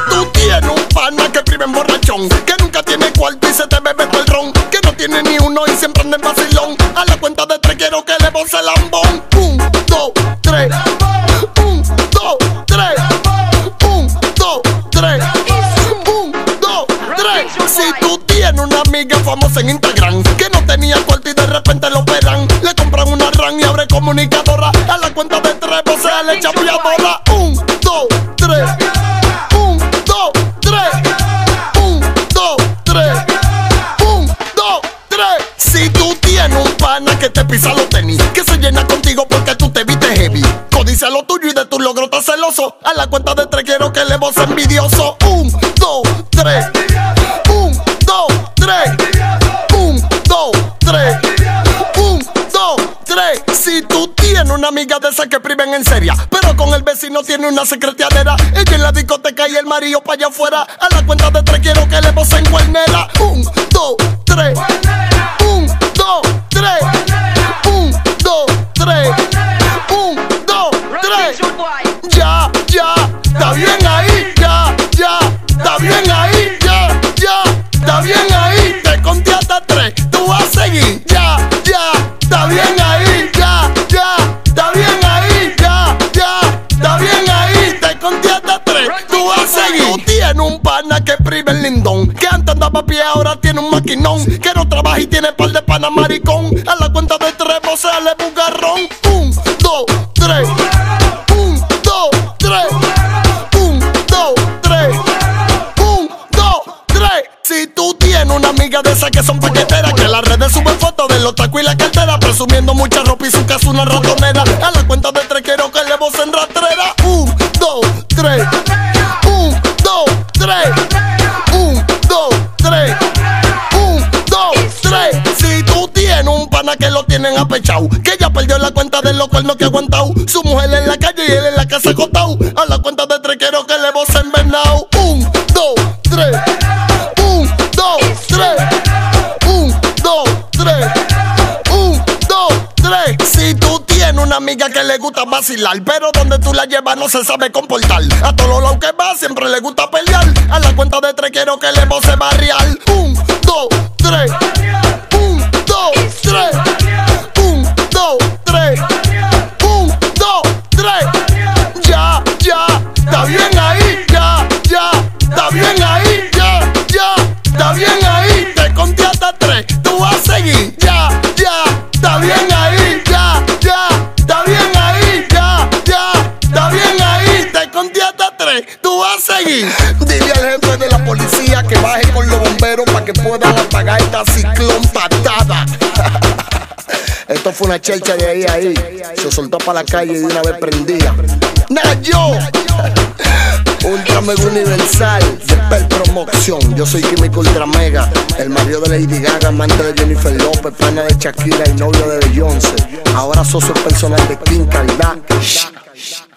tú tienes un pana que prive en borrachón, que nunca tiene cuarto y se te bebe todo el ron, que no tiene ni uno y siempre anda en vacilón, a la cuenta de tres quiero que le boce el lambón. 1, 2, 3. 1, 2, 3. 1, 2, 3. 1, 2, 3. Si tú tienes una amiga famosa en Instagram que no tenía cuarto y de repente lo operan, le compran una RAM y abre comunicadora, a la cuenta de tres vos se le chapeadora. 1, 2, 3. 1, 2, 3. 1, 2, 3. 1, 2, 3. Si tú tienes un pana que te pisa los tenis, que se llena contigo porque tú te viste heavy, codicia lo tuyo y de tu logro estás celoso, a la cuenta de tres quiero que le voz envidioso. 1, 2, 3. 1, 2, 3. 1, 2, 3. 1, 2, 3. Si tú tienes una amiga de esas que priven en seria, pero con el vecino tiene una secretariadera, ella en la discoteca y el marido para allá afuera, a la cuenta de tres quiero que le voz en cuernera. 1, 2, 3. 1, 2, 3. 1, 2, 3. 1, 2, 3. Ya, ya, está bien ahí, ya, ya, está bien ahí, ya, ya, está bien ahí. Te conté hasta 3, tú vas a seguir, ya, ya, está bien ahí, ya, ya, está bien ahí, ya, ya, está bien ahí. Te conté hasta 3, tú vas a seguir. Tú tienes un pana que prive el lindón, que antes andaba a pie, ahora tiene un maquinón, que no trabaja y tiene par de pana maricón, a la cuenta de tres vos se le bugarrón. 1, 2, 3. 1, 2, 3. 1, 2, 3. 1, 2, 3. Si tú tienes una amiga de esas que son paqueteras, que en las redes suben fotos de los tacos y la cartera, presumiendo mucha ropa y su casa una ratonera, a la cuenta de tres quiero que le voz en rastrera. 1, 2, 3. 1, 2, 3. 1, 2, 3. 1, 2, 3. Si tú tienes un pana que lo tienen apechado, que ya perdió la cuenta de los cuernos que ha aguantado, su mujer en la calle y él en la casa acostado, a la cuenta de tres quiero que le voz envenenado. 1, 2, 3. 1, 2, 3. 1, 2, 3. 1, 2, 3. Si tú tienes una amiga que le gusta vacilar, pero donde tú la llevas no se sabe comportar, a todos los lados que va siempre le gusta pelear, a la cuenta de tres quiero que le voce barrial. 1, 2, 3. 1, 2, 3. 1, 2, 3. 1, 2, 3. Ya, ya, está bien ahí, ya, ya, está bien ahí, ya, ya, está bien ahí. Te conté hasta 3, tú vas a seguir, ya, ya, está bien ahí, ya, ya, está bien ahí, ya, ya, está bien ahí. Te conté hasta 3, tú vas a seguir. Dile al jefe de la policía que baje con los bomberos para que puedan apagar esta ciclón patada. Esto fue una chelcha de ahí. Se soltó para la calle y de una vez prendía. Nayo, Ultra Mega Universal, Desper Promoción. Yo soy Químico Ultra Mega, el marido de Lady Gaga, amante de Jennifer López, pana de Shakira y novio de Beyoncé. Ahora soy el personal de Kim Kardashian.